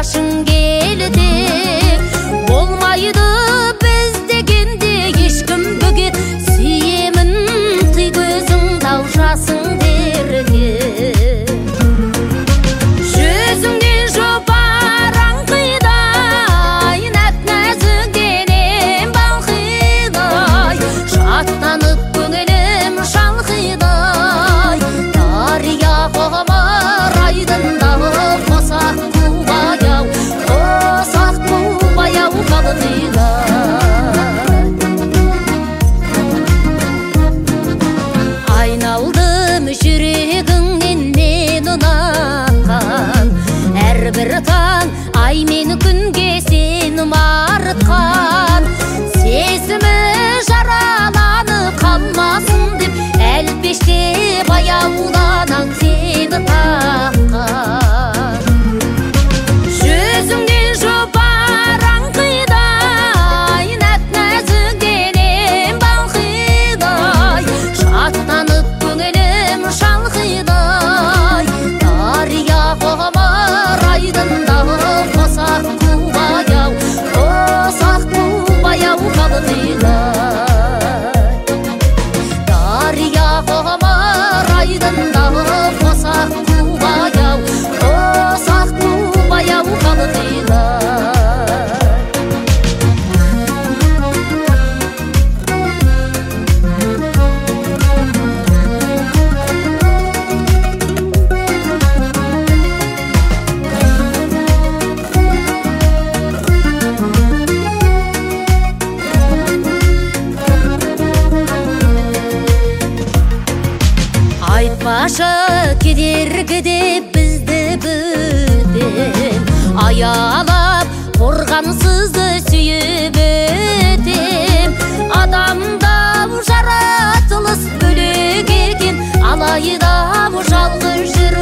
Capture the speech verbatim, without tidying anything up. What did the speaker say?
жашың келді болмайды біз дегенде ешкім бөгет сүйемін тый көзің тау жасың дерге жүзіңнен жұпар аңқидай нәп-нәзік денем балқидай шаттанып көңілім шалқидай дария ғұмыр айдындағы қосақ қу баяу қосақ қу баяу қалқидай айналдым жүрегіңнен мен ұнатқан әрбір таң ай мен күнге сен ұмартқан сезімі жараланып қалмасын деп әлпеште баяуланам сені таққан жүзіңнен жұпар аңқидай нәп-нәзік денем балқидай шаттанып көңілім шалқидай дария ғұмыр айдындағы қосақ қу баяу қосақ қу баяу қалқидай дария ғұмыр айдындағы қосақ қу баяу қосақ қу баяу қалқидай айтпашы кедергіде бізді бөтен аялап қорғансызды сүйіп өтем адамда жаратылыс бөлек екен алайда жалғыз жүру